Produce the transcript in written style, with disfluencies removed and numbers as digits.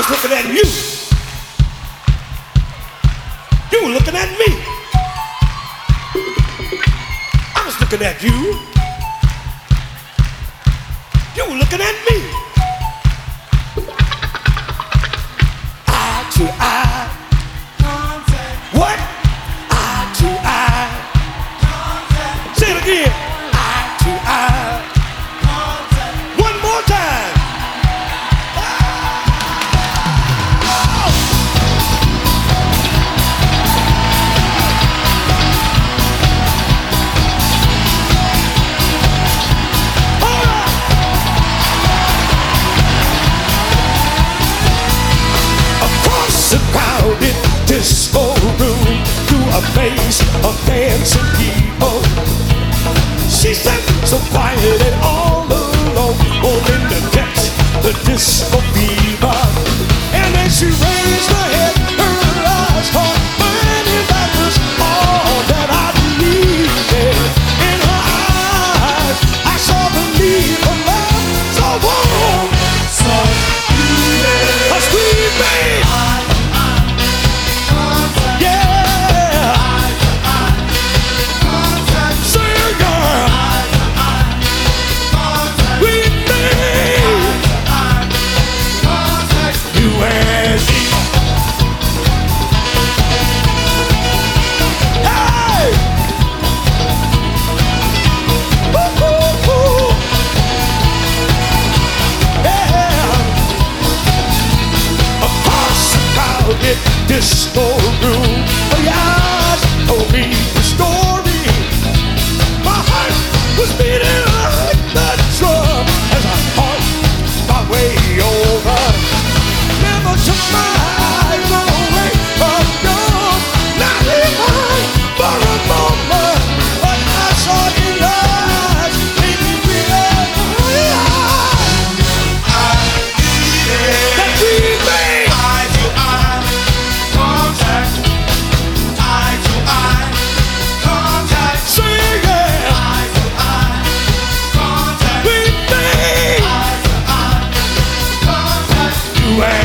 was looking at you. You were looking at me. I was looking at you. You were looking at me. Eye to eye. Contact. What? Eye to eye. Contact. Say it again. Eye to eye. Contact. One more time. A crowded disco room to a face of dancing people. She sat so quiet and all alone, hoping to catch the disco fever. And then she raised her head, her eyes caught burning. That was all that I needed. In her eyes, I saw the need for love, so warm, so sweet, a sweet babe. Disco room, oh yeah, told me the story. My heart was beating like the drum as I thought my way over. Never took my eyes away from you. Not even for a moment. What I saw in your eyes made me realize that we made eye to eye. Well,